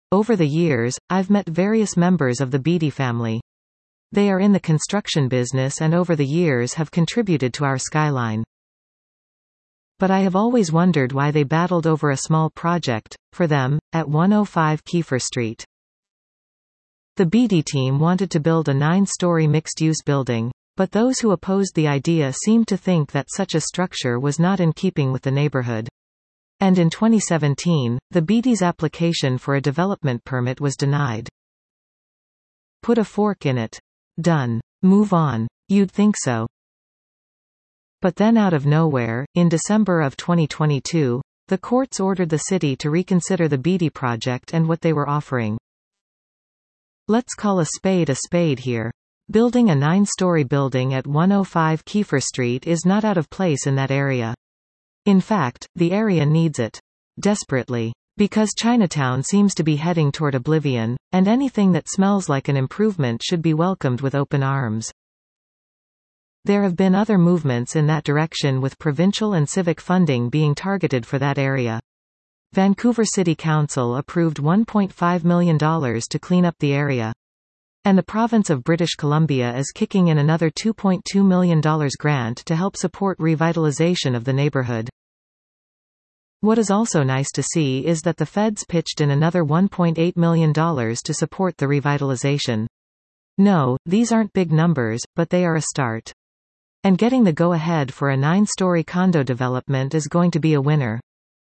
Over the years, I've met various members of the Beatty family. They are in the construction business and over the years have contributed to our skyline. But I have always wondered why they battled over a small project, for them, at 105 Kiefer Street. The Beatty team wanted to build a 9-story mixed-use building, but those who opposed the idea seemed to think that such a structure was not in keeping with the neighborhood. And in 2017, the Beatty's application for a development permit was denied. Put a fork in it. Done. Move on. You'd think so. But then out of nowhere, in December of 2022, the courts ordered the city to reconsider the Beatty project and what they were offering. Let's call a spade here. Building a 9-story building at 105 Kiefer Street is not out of place in that area. In fact, the area needs it. Desperately. Because Chinatown seems to be heading toward oblivion, and anything that smells like an improvement should be welcomed with open arms. There have been other movements in that direction with provincial and civic funding being targeted for that area. Vancouver City Council approved $1.5 million to clean up the area. And the province of British Columbia is kicking in another $2.2 million grant to help support revitalization of the neighborhood. What is also nice to see is that the feds pitched in another $1.8 million to support the revitalization. No, these aren't big numbers, but they are a start. And getting the go-ahead for a 9-story condo development is going to be a winner.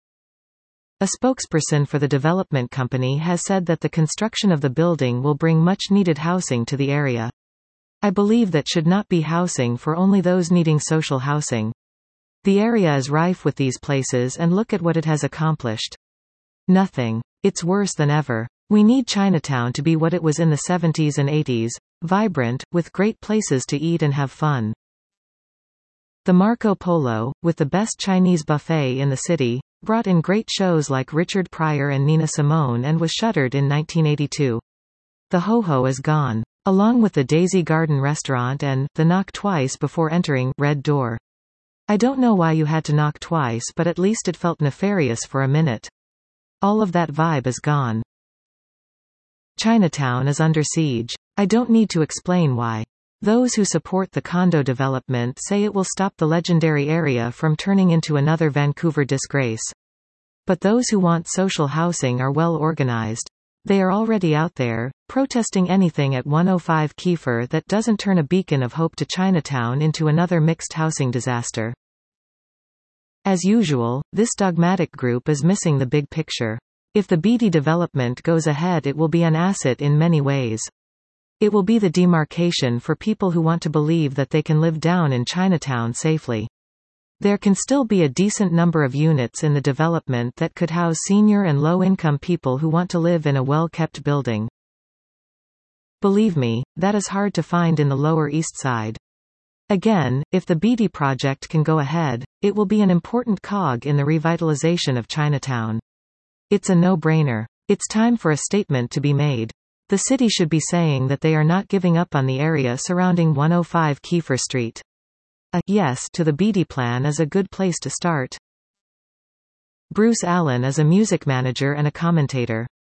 A spokesperson for the development company has said that the construction of the building will bring much-needed housing to the area. I believe that should not be housing for only those needing social housing. The area is rife with these places and look at what it has accomplished. Nothing. It's worse than ever. We need Chinatown to be what it was in the 70s and 80s, vibrant, with great places to eat and have fun. The Marco Polo, with the best Chinese buffet in the city, brought in great shows like Richard Pryor and Nina Simone and was shuttered in 1982. The Ho-Ho is gone. Along with the Daisy Garden restaurant and the knock twice before entering Red Door. I don't know why you had to knock twice, but at least it felt nefarious for a minute. All of that vibe is gone. Chinatown is under siege. I don't need to explain why. Those who support the condo development say it will stop the legendary area from turning into another Vancouver disgrace. But those who want social housing are well organized. They are already out there, protesting anything at 105 Kiefer that doesn't turn a beacon of hope to Chinatown into another mixed housing disaster. As usual, this dogmatic group is missing the big picture. If the Beatty development goes ahead, it will be an asset in many ways. It will be the demarcation for people who want to believe that they can live down in Chinatown safely. There can still be a decent number of units in the development that could house senior and low-income people who want to live in a well-kept building. Believe me, that is hard to find in the Lower East Side. Again, if the Beatty project can go ahead, it will be an important cog in the revitalization of Chinatown. It's a no-brainer. It's time for a statement to be made. The city should be saying that they are not giving up on the area surrounding 105 Kiefer Street. A yes to the Beatty plan is a good place to start. Bruce Allen is a music manager and a commentator.